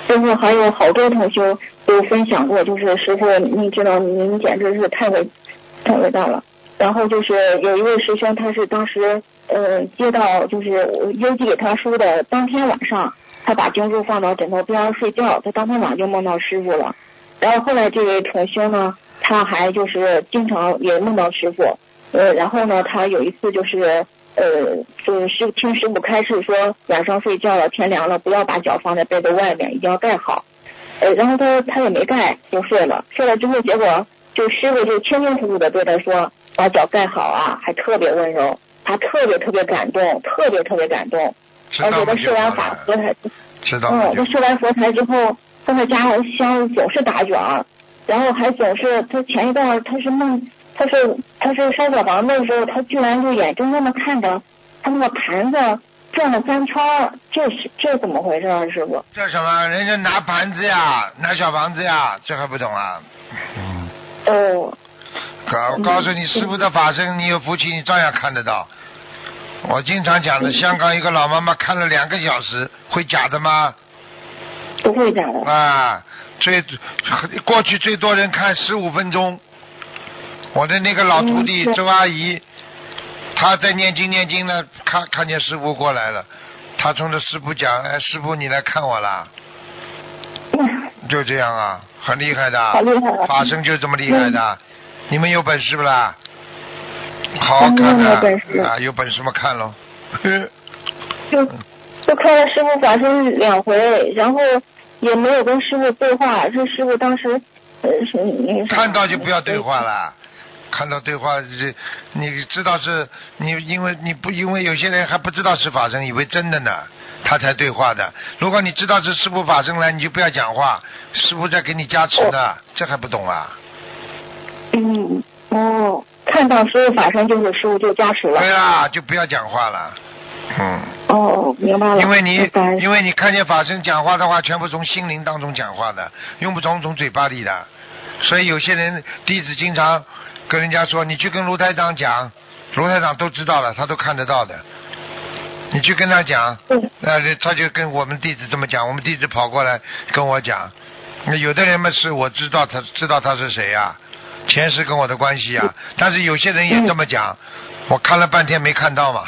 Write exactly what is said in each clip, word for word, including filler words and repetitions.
师傅还有好多同修都分享过，就是师傅您知道您简直是太伟太伟大了。然后就是有一位师兄，他是当时呃接到就是邮寄给他书的当天晚上，他把经书放到枕头边上睡觉，他当天晚上就梦到师傅了。然后后来这位同修呢，他还就是经常也梦到师傅，呃，然后呢，他有一次就是呃，就是师听师傅开示说，晚上睡觉了，天凉了，不要把脚放在被子外面，一定要盖好。呃，然后他他也没盖，就睡了。睡了之后，结果就师傅就清清楚楚的对他说，把脚盖好啊，还特别温柔，他特别特别感动，特别特别感动。而且他设完法佛台，嗯，他设完佛台之后，在他家香总是打卷儿，然后还总是他前一段他是梦，他是他是烧小房子的时候，他居然就眼睁睁的看着他那个盘子转了三圈，这是这怎么回事啊，师傅？ 这什么？人家拿盘子呀，拿小房子呀，这还不懂啊？ 嗯。哦。 告告诉你，师傅的法身，你有福气，你照样看得到。我经常讲的，香港一个老妈妈看了两个小时，会假的吗？ 不会假的。 啊，最过去最多人看十五分钟。我的那个老徒弟周阿姨，她在念经念经呢，看看见师傅过来了，她冲着师傅讲：“哎，师傅你来看我啦。”就这样啊，很厉害的， 好厉害， 法身就这么厉害的。嗯、你们有本事不啦？好好看的、啊，啊，有本事嘛看喽。 就就看了师傅法身两回，然后也没有跟师傅对话。这师傅当时呃是那个看到就不要对话了，看到对话这你知道是你因为你不因为有些人还不知道是法身，以为真的呢，他才对话的。如果你知道是师傅法身来，你就不要讲话，师傅在给你加持呢，这还不懂啊？ 嗯哦。看到师傅法身就是师傅就加持了。 对啦，就不要讲话了。嗯。 哦，明白了。 因为你因为你看见法身讲话的话，全部从心灵当中讲话的，用不着从嘴巴里的。所以有些人弟子经常跟人家说，你去跟卢台长讲，卢台长都知道了，他都看得到的。你去跟他讲，那、呃、他就跟我们弟子这么讲，我们弟子跑过来跟我讲。那有的人嘛是我知道他知道他是谁呀、啊。前世跟我的关系啊，但是有些人也这么讲，嗯、我看了半天没看到嘛。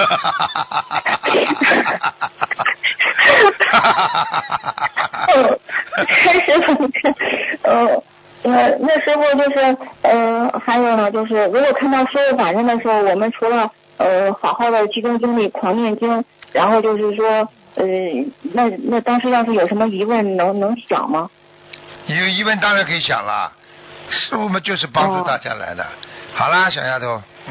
哦，师傅，呃，呃，那师傅就是，呃，还有呢，就是如果看到师傅法身的时候，我们除了呃好好的集中精力狂念经，然后就是说，呃，那那当时要是有什么疑问，能能想吗？ 有疑问当然可以想了。师傅们就是帮助大家来的。哦、好啦，小丫头。